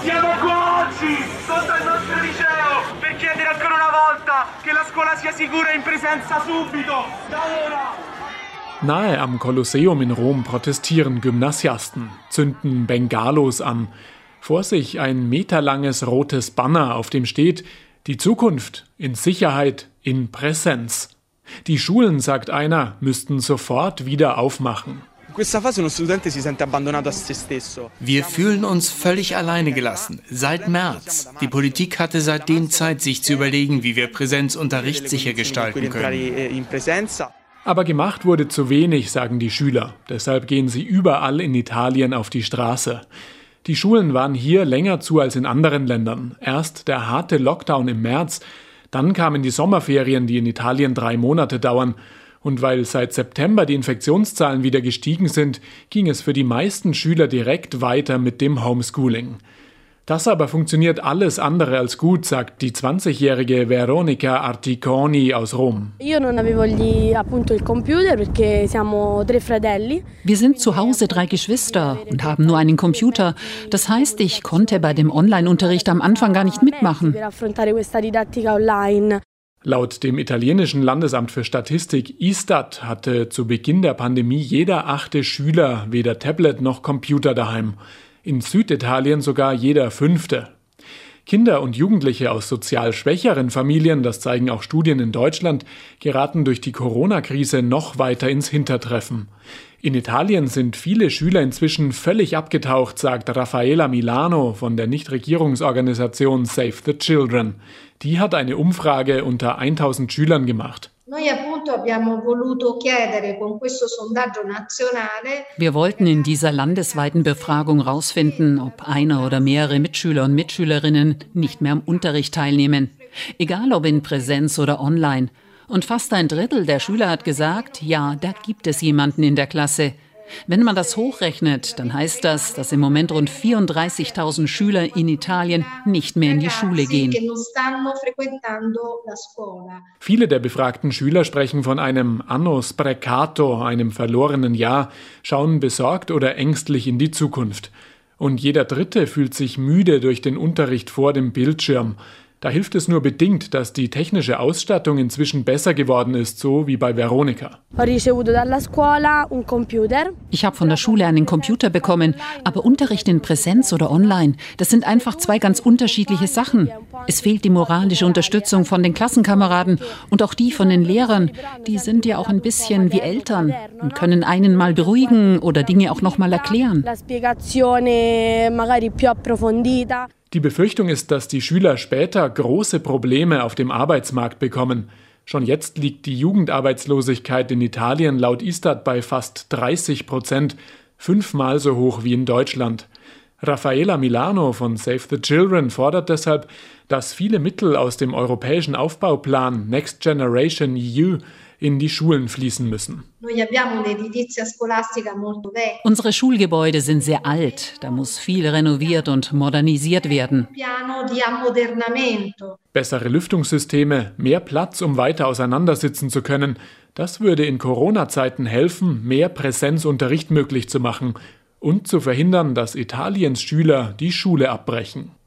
Siamo qua oggi, sotto il nostro liceo, per chiedere ancora una volta che la scuola sia sicura in presenza subito, da ora. Nahe am Kolosseum in Rom protestieren Gymnasiasten, zünden Bengalos an. Vor sich ein meterlanges rotes Banner, auf dem steht: Die Zukunft in Sicherheit, in Präsenz. Die Schulen, sagt einer, müssten sofort wieder aufmachen. Wir fühlen uns völlig alleine gelassen, seit März. Die Politik hatte seitdem Zeit, sich zu überlegen, wie wir Präsenzunterricht sicher gestalten können. Aber gemacht wurde zu wenig, sagen die Schüler. Deshalb gehen sie überall in Italien auf die Straße. Die Schulen waren hier länger zu als in anderen Ländern. Erst der harte Lockdown im März, dann kamen die Sommerferien, die in Italien 3 Monate dauern. Und weil seit September die Infektionszahlen wieder gestiegen sind, ging es für die meisten Schüler direkt weiter mit dem Homeschooling. Das aber funktioniert alles andere als gut, sagt die 20-jährige Veronica Articoni aus Rom. Wir sind zu Hause 3 Geschwister und haben nur einen Computer. Das heißt, ich konnte bei dem Online-Unterricht am Anfang gar nicht mitmachen. Laut dem italienischen Landesamt für Statistik Istat hatte zu Beginn der Pandemie jeder 8. Schüler weder Tablet noch Computer daheim. In Süditalien sogar jeder 5. Kinder und Jugendliche aus sozial schwächeren Familien, das zeigen auch Studien in Deutschland, geraten durch die Corona-Krise noch weiter ins Hintertreffen. In Italien sind viele Schüler inzwischen völlig abgetaucht, sagt Raffaella Milano von der Nichtregierungsorganisation Save the Children. Die hat eine Umfrage unter 1000 Schülern gemacht. Wir wollten in dieser landesweiten Befragung herausfinden, ob einer oder mehrere Mitschüler und Mitschülerinnen nicht mehr am Unterricht teilnehmen. Egal ob in Präsenz oder online. Und fast 1/3 der Schüler hat gesagt, ja, da gibt es jemanden in der Klasse. Wenn man das hochrechnet, dann heißt das, dass im Moment rund 34.000 Schüler in Italien nicht mehr in die Schule gehen. Viele der befragten Schüler sprechen von einem anno sprecato, einem verlorenen Jahr, schauen besorgt oder ängstlich in die Zukunft. Und jeder Dritte fühlt sich müde durch den Unterricht vor dem Bildschirm. Da hilft es nur bedingt, dass die technische Ausstattung inzwischen besser geworden ist, so wie bei Veronica. Ich habe von der Schule einen Computer bekommen, aber Unterricht in Präsenz oder online, das sind einfach 2 ganz unterschiedliche Sachen. Es fehlt die moralische Unterstützung von den Klassenkameraden und auch die von den Lehrern. Die sind ja auch ein bisschen wie Eltern und können einen mal beruhigen oder Dinge auch noch mal erklären. Die Befürchtung ist, dass die Schüler später große Probleme auf dem Arbeitsmarkt bekommen. Schon jetzt liegt die Jugendarbeitslosigkeit in Italien laut Istat bei fast 30%, 5-mal so hoch wie in Deutschland. Raffaella Milano von Save the Children fordert deshalb, dass viele Mittel aus dem europäischen Aufbauplan Next Generation EU in die Schulen fließen müssen. Unsere Schulgebäude sind sehr alt. Da muss viel renoviert und modernisiert werden. Bessere Lüftungssysteme, mehr Platz, um weiter auseinandersitzen zu können. Das würde in Corona-Zeiten helfen, mehr Präsenzunterricht möglich zu machen und zu verhindern, dass Italiens Schüler die Schule abbrechen.